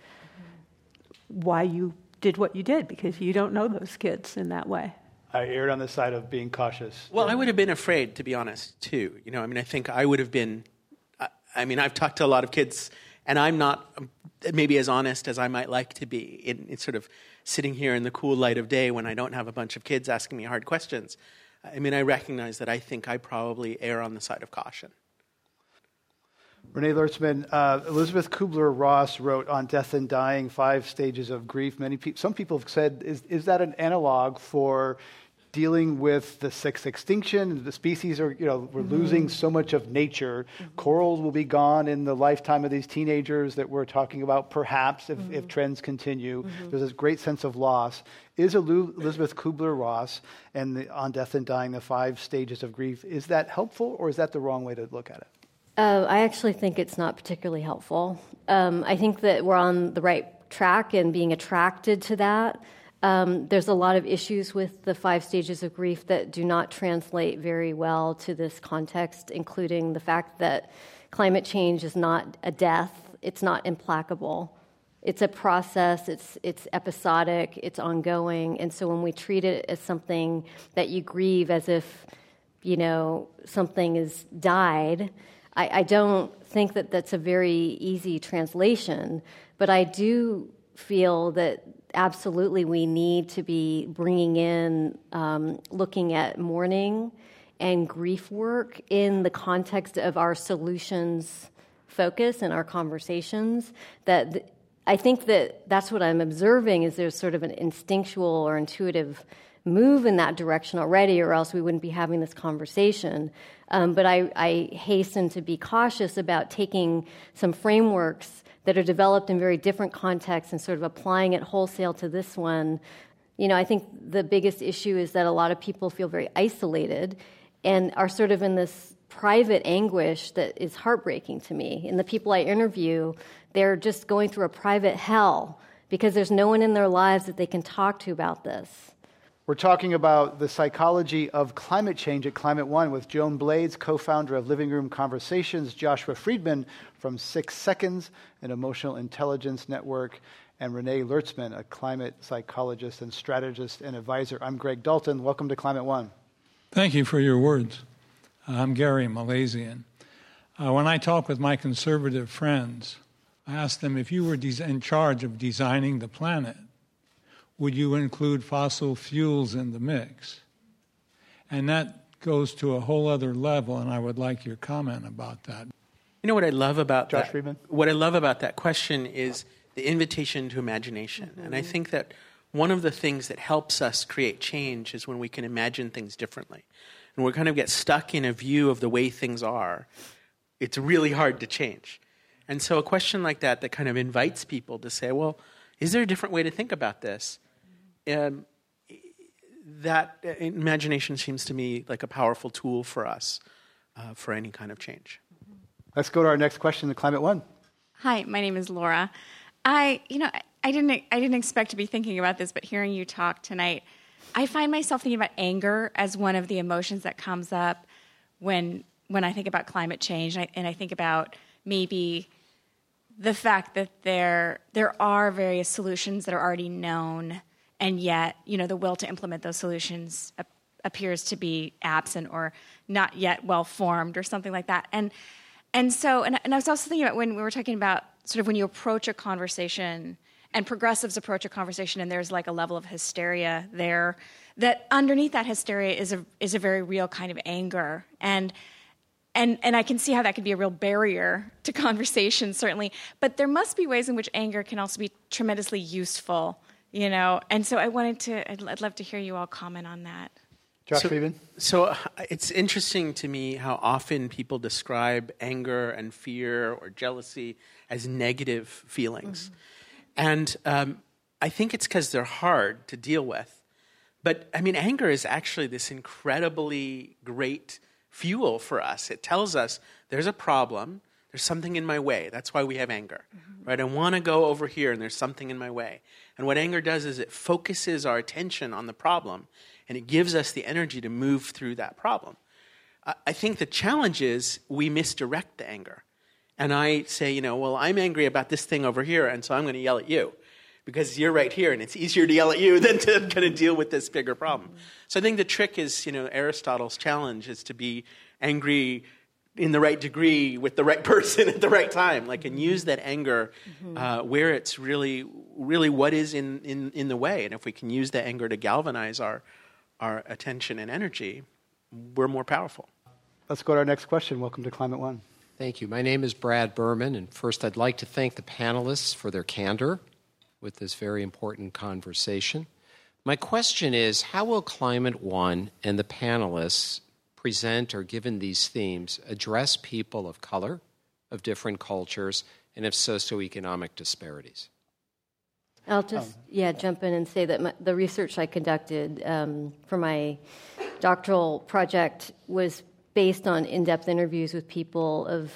why you did what you did, because you don't know those kids in that way. I erred on the side of being cautious. Well, I would have been afraid, to be honest, too. I think I would have been, I've talked to a lot of kids, and I'm not maybe as honest as I might like to be in sort of sitting here in the cool light of day when I don't have a bunch of kids asking me hard questions. I recognize that I think I probably err on the side of caution. Renee Lertzman, Elizabeth Kubler-Ross wrote on Death and Dying, 5 Stages of Grief. Some people have said, is that an analog for dealing with the sixth extinction? The species are, we're losing so much of nature. Corals will be gone in the lifetime of these teenagers that we're talking about, perhaps, if trends continue. There's this great sense of loss. Is Elizabeth Kubler-Ross and on Death and Dying, the 5 Stages of Grief, is that helpful, or is that the wrong way to look at it? I actually think it's not particularly helpful. I think that we're on the right track and being attracted to that. There's a lot of issues with the 5 stages of grief that do not translate very well to this context, including the fact that climate change is not a death. It's not implacable. It's a process. It's episodic. It's ongoing. And so when we treat it as something that you grieve as if, something has died, I don't think that that's a very easy translation, but I do feel that absolutely we need to be bringing in, looking at mourning and grief work in the context of our solutions focus and our conversations. That I think that's what I'm observing is there's sort of an instinctual or intuitive move in that direction already, or else we wouldn't be having this conversation. But I hasten to be cautious about taking some frameworks that are developed in very different contexts and sort of applying it wholesale to this one. I think the biggest issue is that a lot of people feel very isolated and are sort of in this private anguish that is heartbreaking to me. And the people I interview, they're just going through a private hell because there's no one in their lives that they can talk to about this. We're talking about the psychology of climate change at Climate One with Joan Blades, co-founder of Living Room Conversations, Joshua Friedman from 6 Seconds, an emotional intelligence network, and Renee Lertzman, a climate psychologist and strategist and advisor. I'm Greg Dalton. Welcome to Climate One. Thank you for your words. I'm Gary Malaysian. When I talk with my conservative friends, I ask them, if you were in charge of designing the planet, would you include fossil fuels in the mix? And that goes to a whole other level, and I would like your comment about that. What I love about Josh Friedman? What I love about that question is the invitation to imagination. And I think that one of the things that helps us create change is when we can imagine things differently. And we kind of get stuck in a view of the way things are. It's really hard to change. And so a question like that kind of invites people to say, well, is there a different way to think about this? That imagination seems to me like a powerful tool for us for any kind of change. Let's go to our next question to Climate One. Hi, my name is Laura. I I didn't expect to be thinking about this, but hearing you talk tonight, I find myself thinking about anger as one of the emotions that comes up when I think about climate change, and I think about maybe the fact that there are various solutions that are already known, and yet, the will to implement those solutions appears to be absent or not yet well formed or something like that. And I was also thinking about when we were talking about sort of when you approach a conversation, and progressives approach a conversation, and there's like a level of hysteria there, that underneath that hysteria is a very real kind of anger. And I can see how that could be a real barrier to conversation, certainly. But there must be ways in which anger can also be tremendously useful, And so I'd love to hear you all comment on that. Josh Friedman? So it's interesting to me how often people describe anger and fear or jealousy as negative feelings. Mm-hmm. And I think it's because they're hard to deal with. But, anger is actually this incredibly great fuel for us. It tells us there's a problem, there's something in my way. That's why we have anger, right? I want to go over here, and there's something in my way. And what anger does is it focuses our attention on the problem, and it gives us the energy to move through that problem. I think the challenge is we misdirect the anger. And I say, well, I'm angry about this thing over here, and so I'm going to yell at you because you're right here, and it's easier to yell at you than to kind of deal with this bigger problem. Mm-hmm. So I think the trick is, Aristotle's challenge is to be angry in the right degree with the right person at the right time, and use that anger where it's really, really what is in the way. And if we can use that anger to galvanize our attention and energy, we're more powerful. Let's go to our next question. Welcome to Climate One. Thank you. My name is Brad Berman, and first I'd like to thank the panelists for their candor with this very important conversation. My question is, how will Climate One and the panelists present or given these themes address people of color, of different cultures, and of socioeconomic disparities? I'll just jump in and say that the research I conducted for my doctoral project was based on in-depth interviews with people of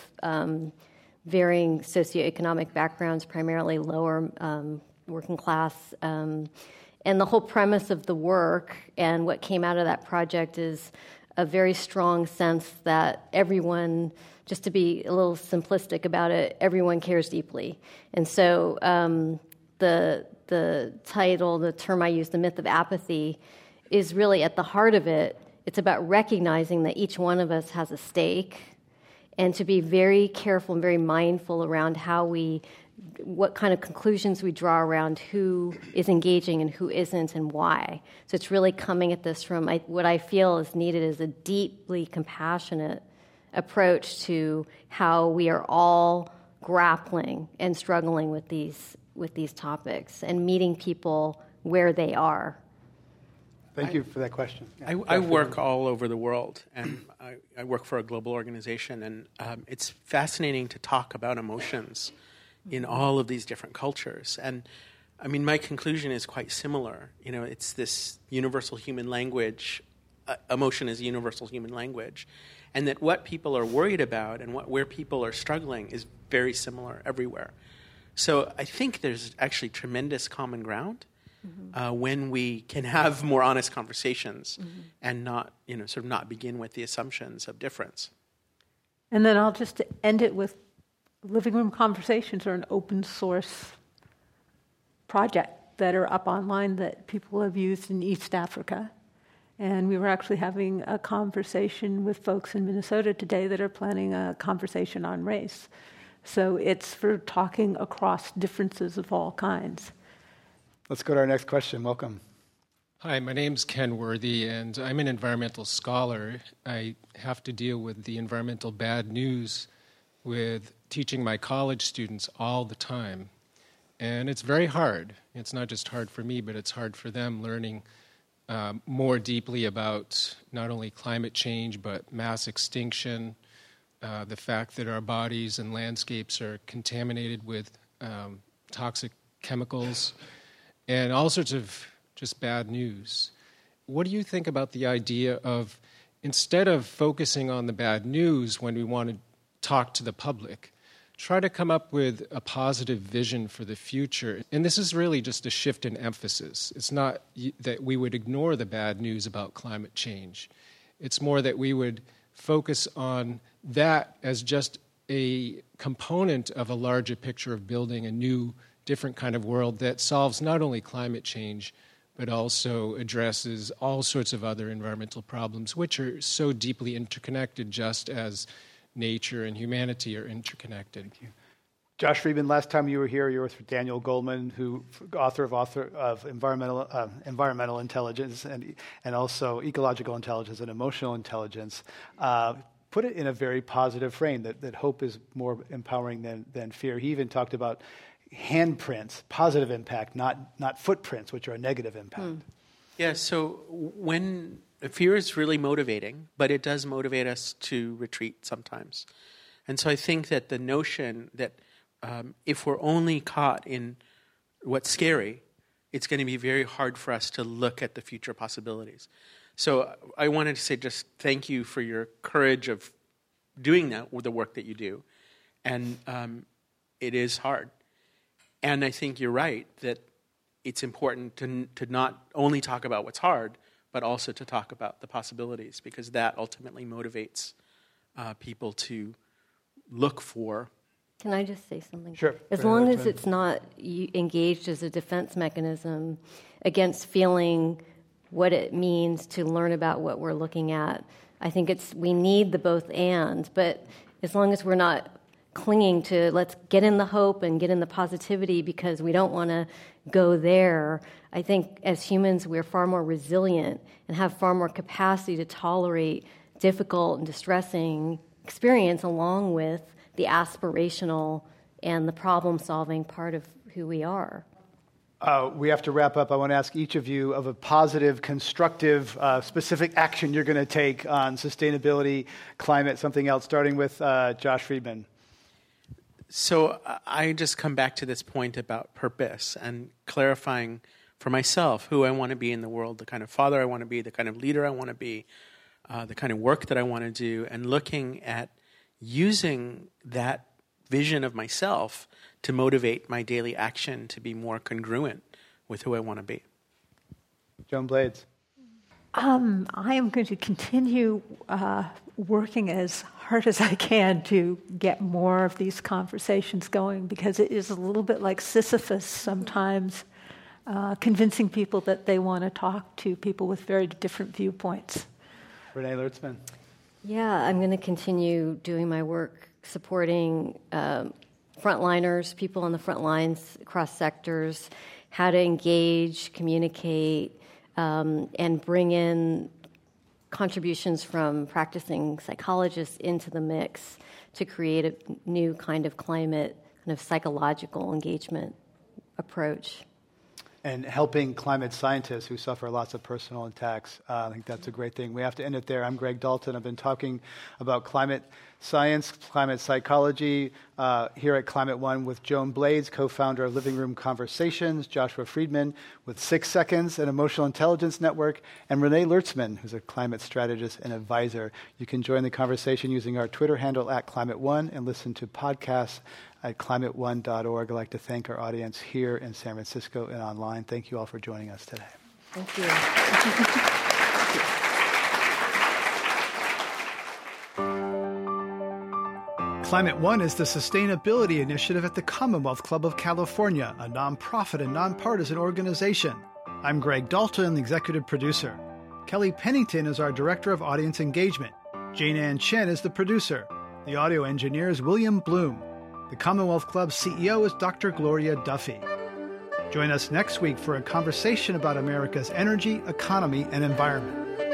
varying socioeconomic backgrounds, primarily lower working class. And the whole premise of the work and what came out of that project is a very strong sense that everyone, just to be a little simplistic about it, everyone cares deeply. And so the title, the term I use, the myth of apathy, is really at the heart of it. It's about recognizing that each one of us has a stake, and to be very careful and very mindful around what kind of conclusions we draw around who is engaging and who isn't and why. So it's really coming at this from what I feel is needed is a deeply compassionate approach to how we are all grappling and struggling with these topics and meeting people where they are. Thank you for that question. Yeah. I work all over the world, and I work for a global organization, and it's fascinating to talk about emotions in all of these different cultures. And my conclusion is quite similar. It's this universal human language. Emotion is a universal human language, and that what people are worried about and where people are struggling is very similar everywhere. So I think there's actually tremendous common ground. When we can have more honest conversations and not, sort of not begin with the assumptions of difference. And then I'll just end it with Living Room Conversations are an open source project that are up online that people have used in East Africa. And we were actually having a conversation with folks in Minnesota today that are planning a conversation on race. So it's for talking across differences of all kinds. Let's go to our next question. Welcome. Hi, my name's Ken Worthy, and I'm an environmental scholar. I have to deal with the environmental bad news with teaching my college students all the time. And it's very hard. It's not just hard for me, but it's hard for them learning more deeply about not only climate change, but mass extinction, the fact that our bodies and landscapes are contaminated with toxic chemicals, and all sorts of just bad news. What do you think about the idea of, instead of focusing on the bad news when we want to talk to the public, try to come up with a positive vision for the future. And this is really just a shift in emphasis. It's not that we would ignore the bad news about climate change. It's more that we would focus on that as just a component of a larger picture of building a new, different kind of world that solves not only climate change, but also addresses all sorts of other environmental problems, which are so deeply interconnected, just as nature and humanity are interconnected. Thank you. Josh Friedman, last time you were here, you were with Daniel Goleman, author of environmental intelligence and also ecological intelligence and emotional intelligence. Put it in a very positive frame, that hope is more empowering than fear. He even talked about handprints, positive impact, not footprints, which are a negative impact. Yeah, so when fear is really motivating, but it does motivate us to retreat sometimes. And so I think that the notion that if we're only caught in what's scary, it's going to be very hard for us to look at the future possibilities. So I wanted to say just thank you for your courage of doing that, the work that you do. And it is hard. And I think you're right that it's important to not only talk about what's hard, but also to talk about the possibilities, because that ultimately motivates people to look for. Can I just say something? Sure. As long as it's not engaged as a defense mechanism against feeling what it means to learn about what we're looking at, I think we need the both and, but as long as we're not clinging to let's get in the hope and get in the positivity because we don't want to go there, I think as humans we're far more resilient and have far more capacity to tolerate difficult and distressing experience along with the aspirational and the problem-solving part of who we are. We have to wrap up. I want to ask each of you of a positive, constructive, specific action you're going to take on sustainability, climate, something else, starting with Josh Friedman. So I just come back to this point about purpose and clarifying for myself who I want to be in the world, the kind of father I want to be, the kind of leader I want to be, the kind of work that I want to do, and looking at using that vision of myself to motivate my daily action to be more congruent with who I want to be. Joan Blades. I am going to continue working as hard as I can to get more of these conversations going, because it is a little bit like Sisyphus sometimes, convincing people that they want to talk to people with very different viewpoints. Renee Lertzman. Yeah, I'm going to continue doing my work supporting frontliners, people on the front lines across sectors, how to engage, communicate, and bring in contributions from practicing psychologists into the mix to create a new kind of climate, kind of psychological engagement approach. And helping climate scientists who suffer lots of personal attacks. I think that's a great thing. We have to end it there. I'm Greg Dalton. I've been talking about climate science, climate psychology here at Climate One with Joan Blades, co-founder of Living Room Conversations, Joshua Friedman with 6 Seconds, an emotional intelligence network, and Renee Lertzman, who's a climate strategist and advisor. You can join the conversation using our Twitter handle at Climate One and listen to podcasts at climateone.org. I'd like to thank our audience here in San Francisco and online. Thank you all for joining us today. Thank you. Climate One is the sustainability initiative at the Commonwealth Club of California, a nonprofit and nonpartisan organization. I'm Greg Dalton, the executive producer. Kelly Pennington is our director of audience engagement. Jane Ann Chen is the producer. The audio engineer is William Bloom. The Commonwealth Club CEO is Dr. Gloria Duffy. Join us next week for a conversation about America's energy, economy, and environment.